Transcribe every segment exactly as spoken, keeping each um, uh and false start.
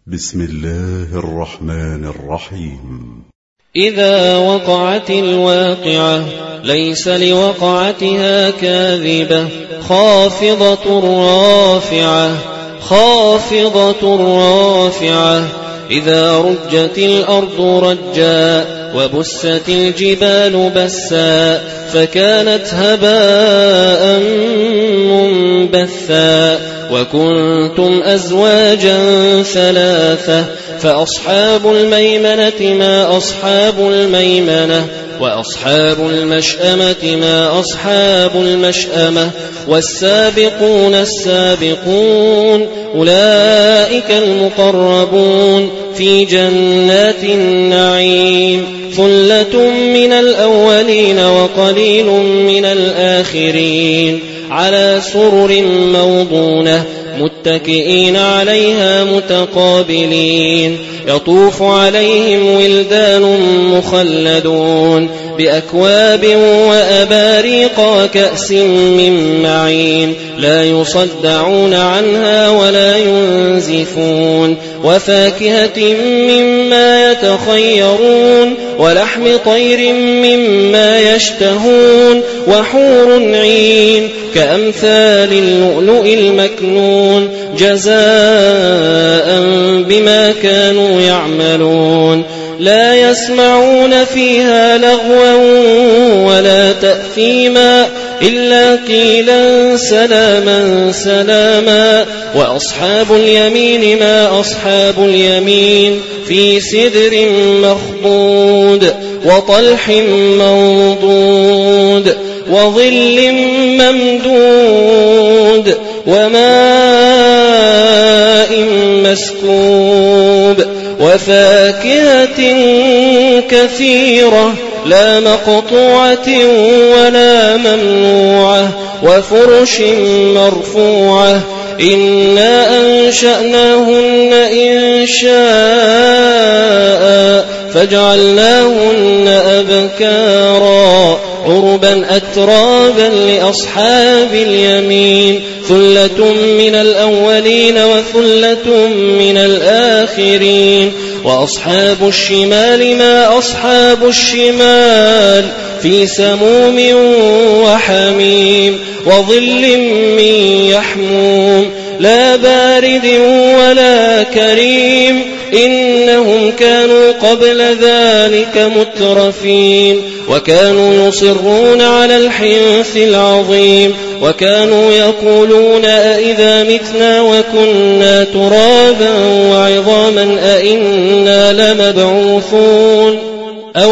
بسم الله الرحمن الرحيم. إذا وقعت الواقعة ليس لوقعتها كاذبة خافضة رافعة خافضة رافعة إذا رجت الأرض رجا وبست الجبال بسا فكانت هباء منبثا وكنتم أزواجا ثلاثة فأصحاب الميمنة ما أصحاب الميمنة وأصحاب المشأمة ما أصحاب المشأمة والسابقون السابقون أولئك المقربون في جنات النعيم ثلة من الأولين وقليل من الآخرين على سرر موضونة متكئين عليها متقابلين يطوف عليهم ولدان مخلدون بأكواب وأباريق وكأس من معين لا يصدعون عنها ولا ينزفون وفاكهة مما يتخيرون ولحم طير مما يشتهون وحور عين كأمثال اللؤلؤ المكنون جزاء بما كانوا يعملون لا يسمعون فيها لغوا ولا تأثيما إلا قيلا سلاما سلاما وأصحاب اليمين ما أصحاب اليمين في سدر مخضود وطلح منضود وظل ممدود وماء مسكوب وفاكهة كثيرة لا مقطوعة ولا ممنوعة وفرش مرفوعة إنا أنشأناهن إنشاء فجعلناهن أبكارا عربا أترابا لأصحاب اليمين ثلة من الأولين وثلة من الآخرين وأصحاب الشمال ما أصحاب الشمال في سموم وحميم وظل من يحموم لا بارد ولا كريم إنهم كانوا قبل ذلك مترفين وكانوا يصرون على الحنث العظيم وكانوا يقولون أئذا متنا وكنا ترابا وعظاما أئنا لمبعوثون أو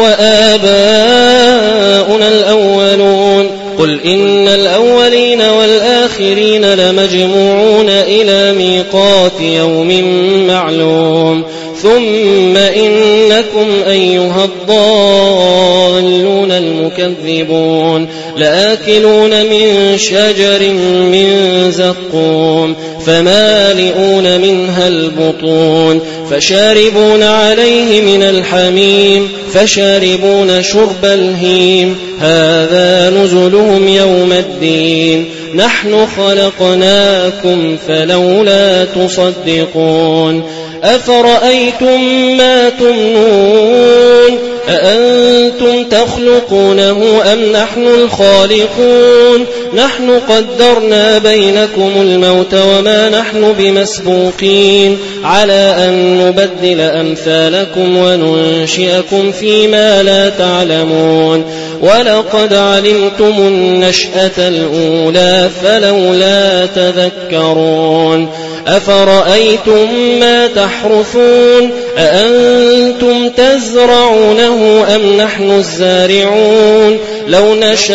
آباؤنا الأولون قل إن الأولين والآخرين لمجموعون إلى ميقات يوم معلوم ثم إنكم أيها الضالون المكذبون لآكلون من شجر من زقوم فمالئون منها البطون فشاربون عليه من الحميم فشاربون شرب الهيم هذا نزلهم يوم الدين نحن خلقناكم فلولا تصدقون أفرأيتم ما تمنون أأنتم تخلقونه أم نحن الخالقون نحن قدرنا بينكم الموت وما نحن بمسبوقين على أن نبدل أمثالكم وننشئكم فيما لا تعلمون ولقد علمتم النشأة الأولى فلولا تذكرون أفرأيتم ما تحرثون أأنتم تزرعونه أم نحن الزارعون لو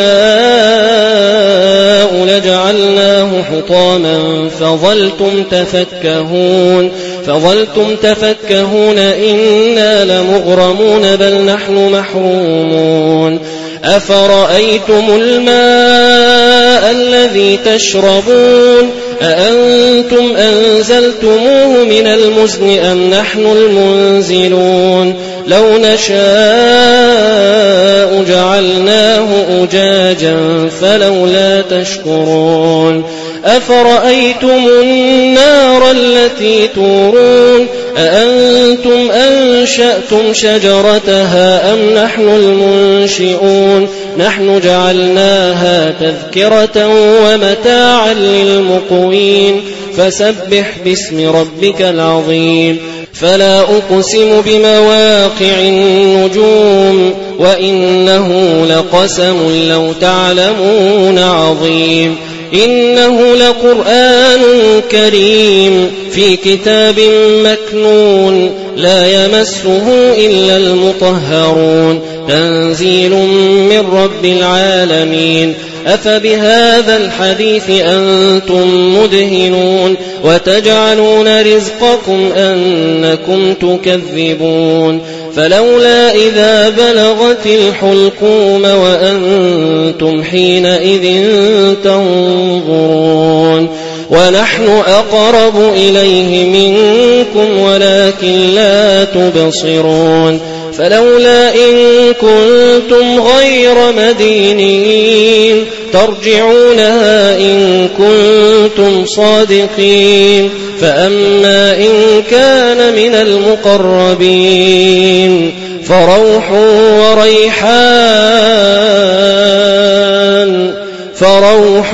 نشاء لجعلناه حطاما فظلتم تفكهون فظلتم تفكهون إنا لمغرمون بل نحن محرومون أفرأيتم الماء الذي تشربون أأنتم أنزلتموه من المزن أم نحن المنزلون لو نشاء جعلناه أجاجا فلولا تشكرون أفرأيتم النار التي تورون أأنتم أنشأتم شجرتها أم نحن المنشئون نحن جعلناها تذكرة ومتاعا للمقوين فسبح باسم ربك العظيم فلا أقسم بمواقع النجوم وإنه لقسم لو تعلمون عظيم إنه لقرآن كريم في كتاب مكنون لا يمسه إلا المطهرون تنزيل من رب العالمين أفبهذا الحديث أنتم مدهنون وتجعلون رزقكم أنكم تكذبون فلولا إذا بلغت الحلقوم وأنتم حينئذ تنظرون ونحن أقرب إليه منكم ولكن لا تبصرون فلولا إن كنتم غير مدينين ترجعونها إن كنتم صادقين فأما إن كان من المقربين فروح وريحان فروح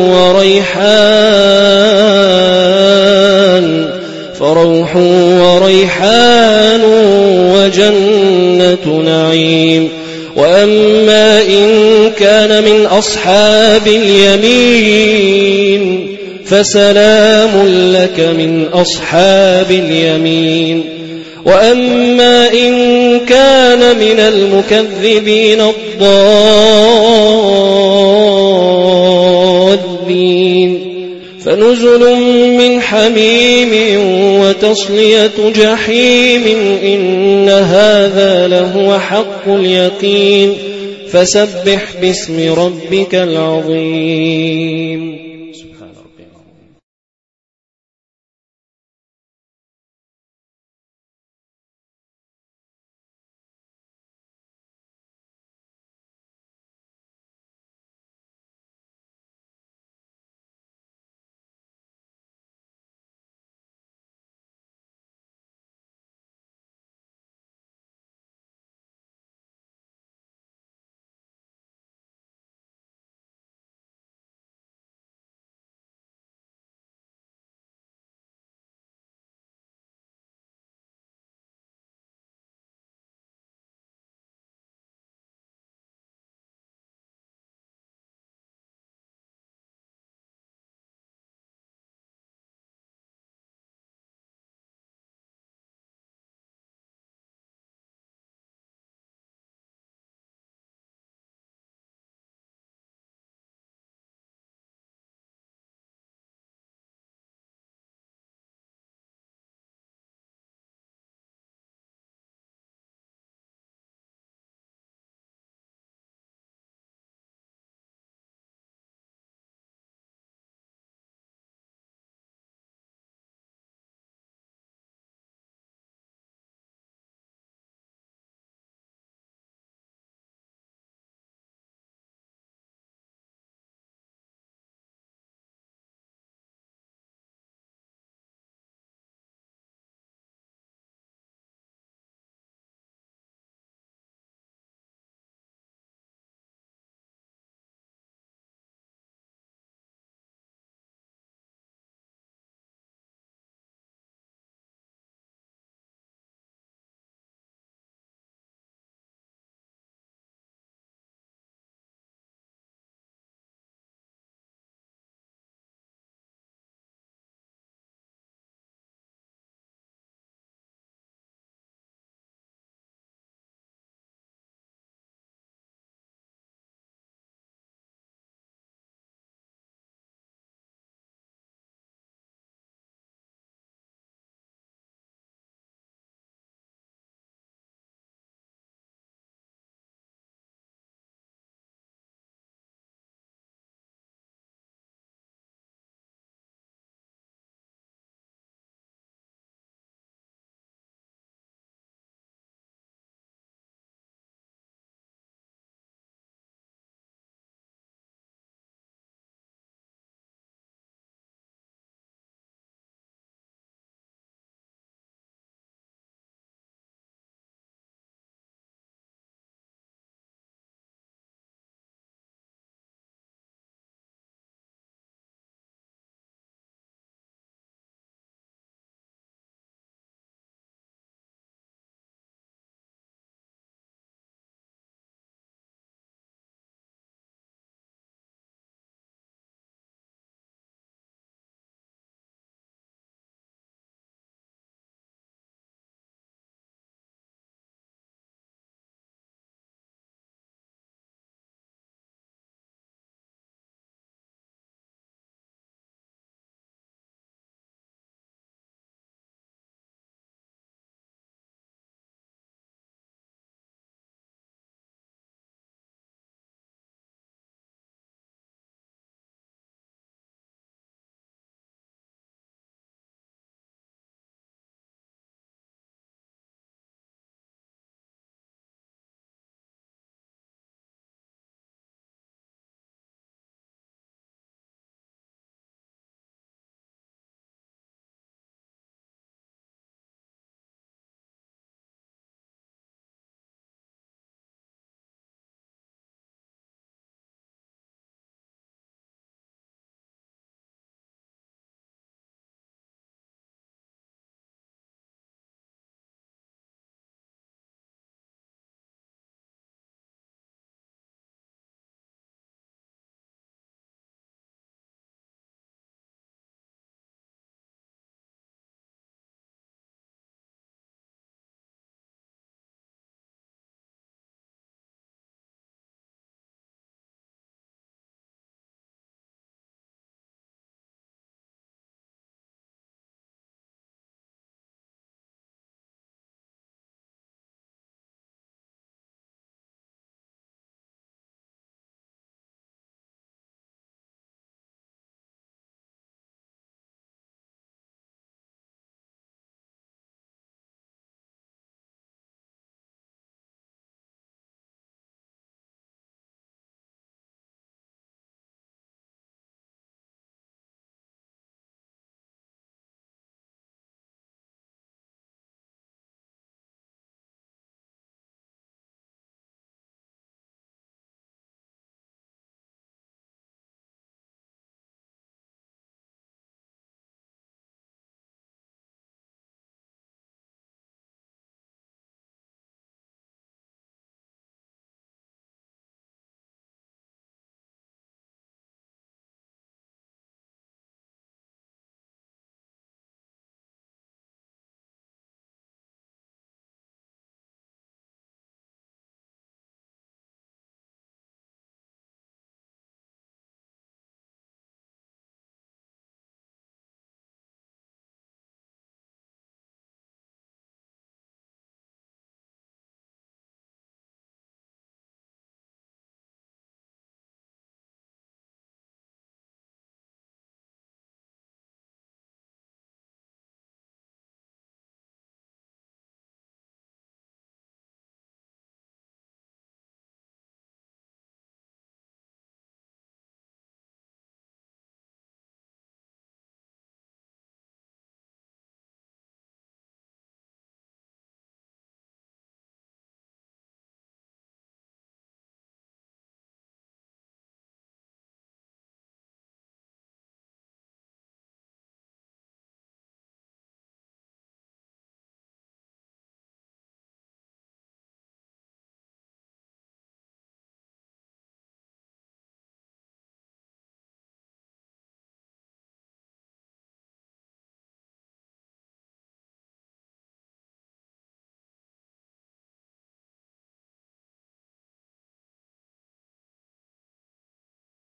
وريحان فروح وريحان وجنة نعيم وأما إن كان من أصحاب اليمين فسلام لك من أصحاب اليمين وأما إن كان من المكذبين الضالين فنزل من حميم وتصلية جحيم إن هذا لهو حق اليقين فسبح باسم ربك العظيم